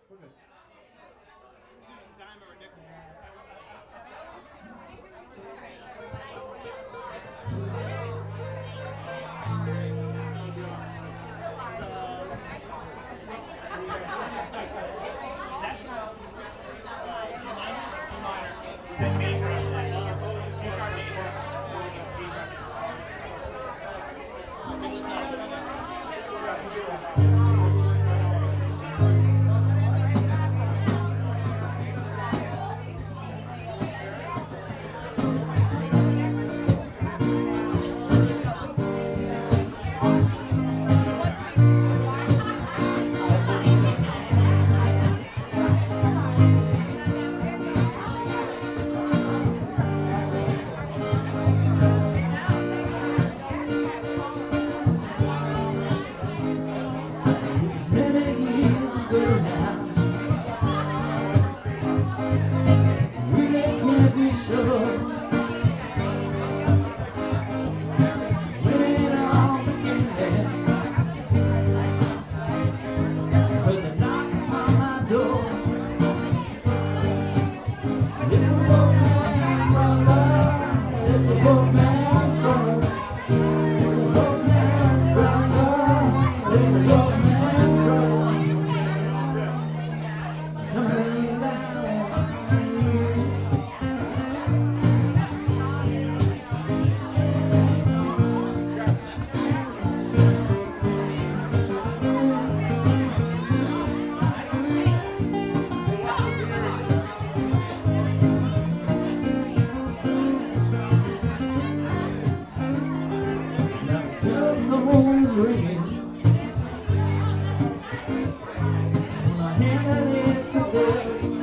We're good. Let's do some dime or a nickel. Then major, G sharp major, B sharp major. Pick this up. It's many years ago now. Really can't be sure when it all began. Heard the knock upon my door. It's the boatman's brother. It's the boatman's brother. It's the boatman's brother. It's the boatman's brother. Coming down. Now the telephone's ringing. When I handed it to Liz,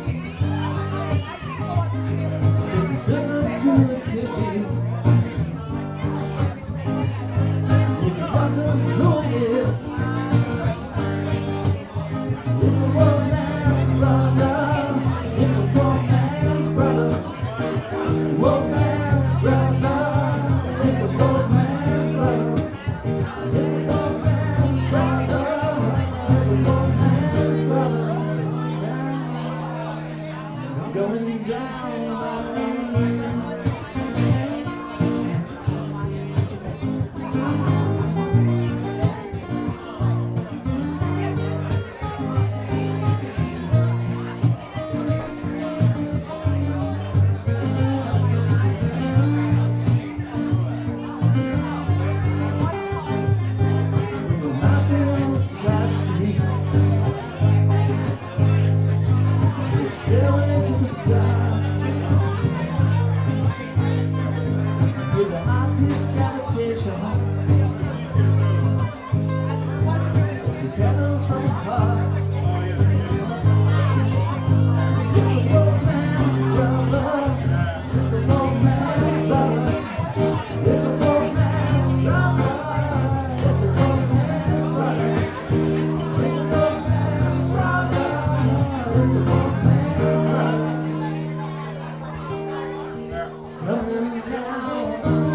said this isn't who it could be. If it wasn't who it is, it's the poor man's brother. It's the poor man's brother. Poor man's brother. It's the poor man's brother. It's the poor man's brother. It's the poor man's brother. I'm going down. Single mountain on the side street. We're stairway to the star. With the eyepiece gravitation. The pedals from afar. It's the boatman's brother. It's the boatman's brother. It's the boatman's brother. It's the boatman's brother. It's the boatman's brother. It's the boatman's brother. Coming down.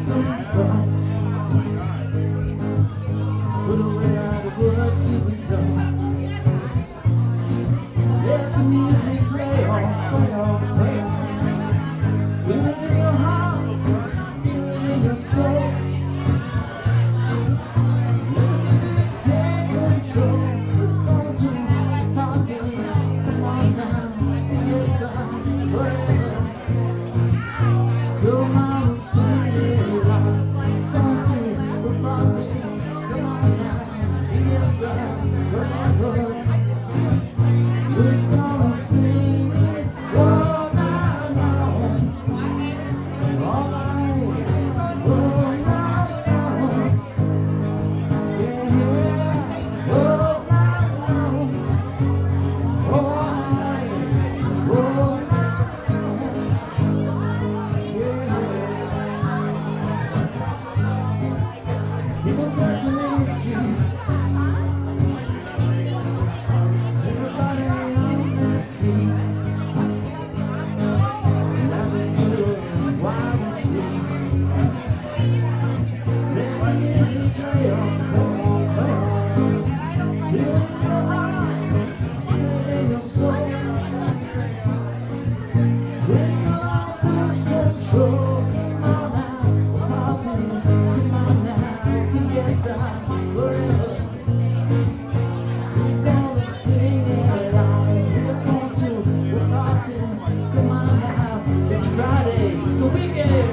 some fun. Put away all the work to be done. Let the music play on, play on, play on. Feel it in your heart, feel it in your soul. Let the music take control. We're going to party, come on now, fiesta, forever. Come on, sing it loud. Party, we're party, come on now, fiesta, forever. We're gonna sing it all night long, all night, all night long, yeah, all night long, all night, all night long, yeah. People dancing in the streets. Everybody on their feet. Life is good while we sleep. Let the music play on, come on, come on. Feel it in your heart, feel it in your soul. Break along, lose control. Come on now, party, come on now, fiesta, forever. We're gonna sing it loud. We're going to, we're partying. Come on now, it's Friday, it's the weekend.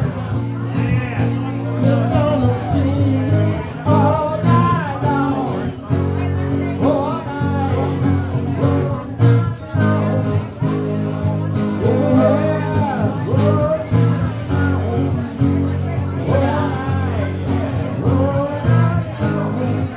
We're gonna sing it all night long, all night, all night long. Yeah, all night long, all night, all night long.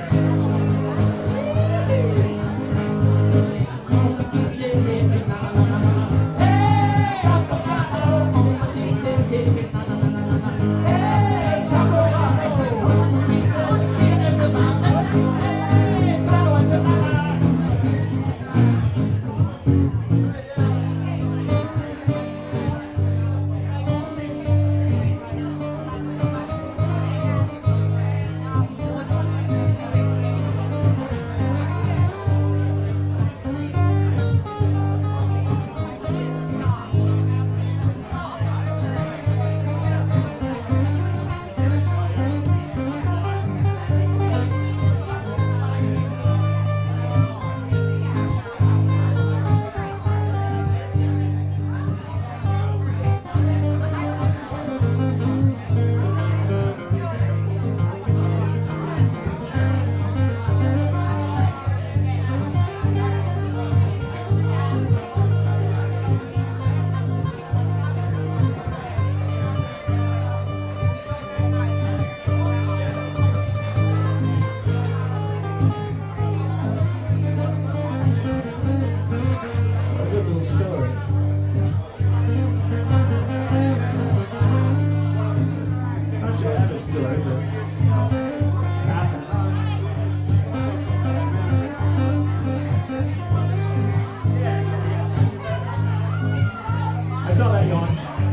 It's a good little story. It's not your average story, but it happens. I saw that yawn.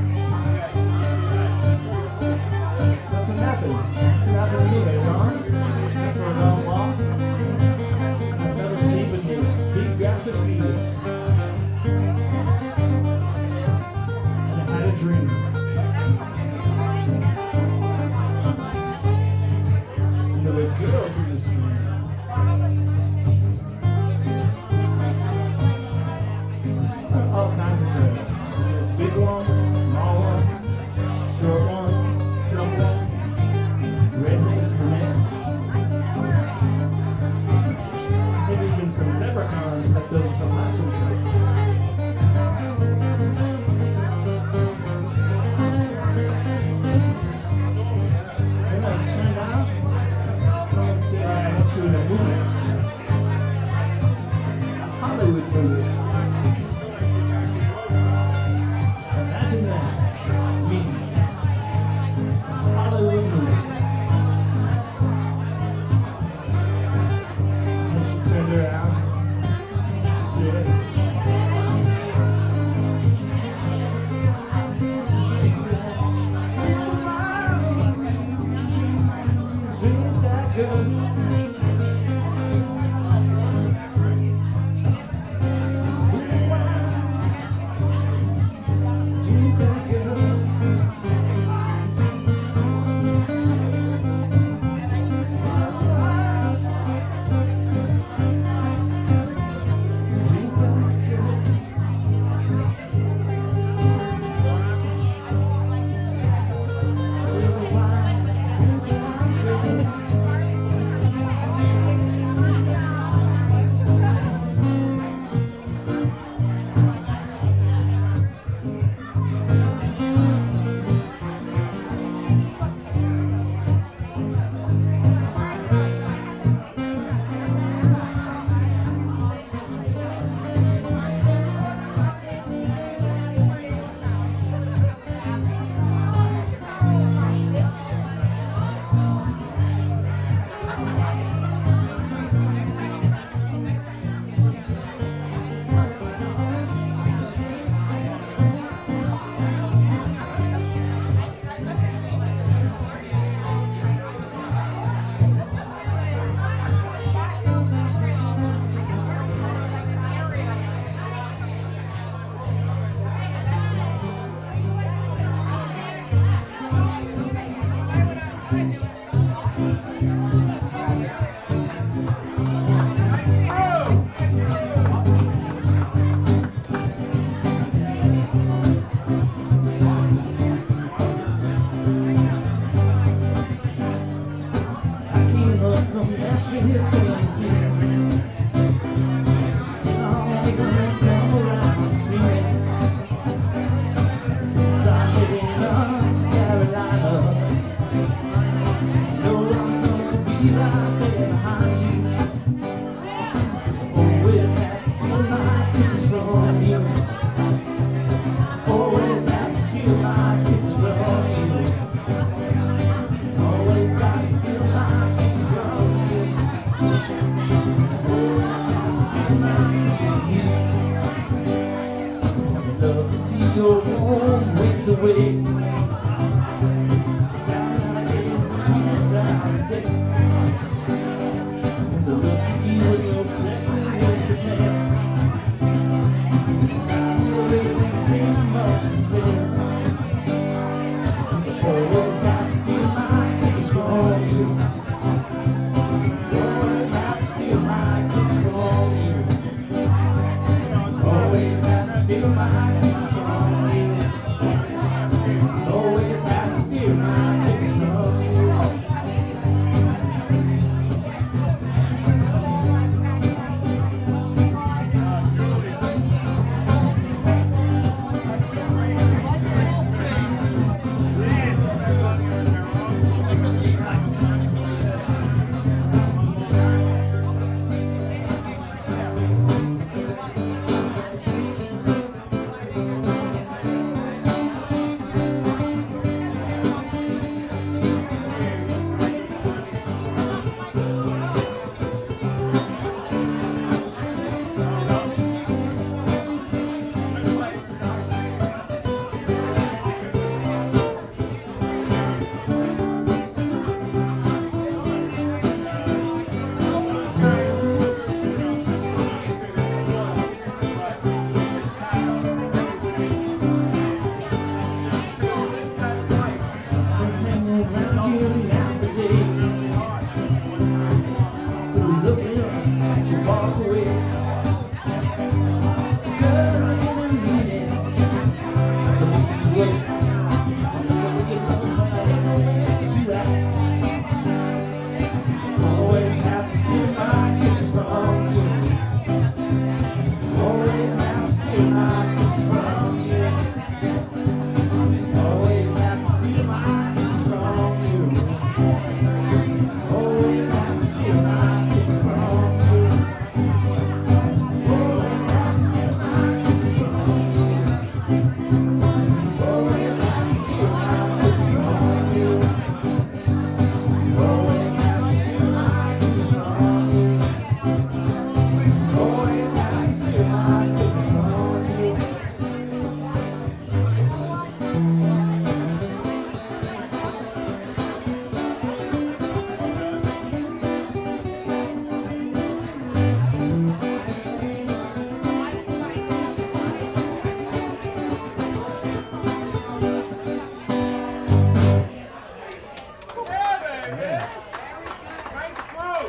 That's what happened. That's what happened to me. I yawned for a long walk. I fell asleep in this big grassy field. And I had a dream. And there were girls in this dream. All kinds of girls. Big ones, small ones, short ones, plump ones, redheads, brunettes. Maybe even some leprechauns left over from last week. Always have to steal my kisses from you.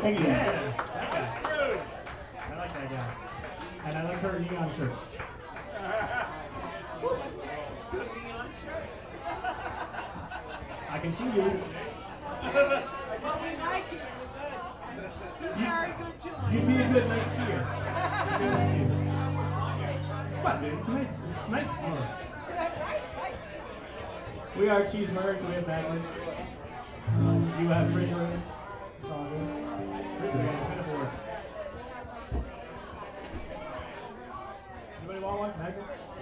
Thank you. Yeah, that guy. I like that guy. And I like her neon shirt. I can see you. You'd be a good night skier. What, dude? It's night skiing. We are Cheeseburgers. We have Magnus. You have refrigerators. It's all good. Refrigerators, been aboard. Anybody want one? Magnus?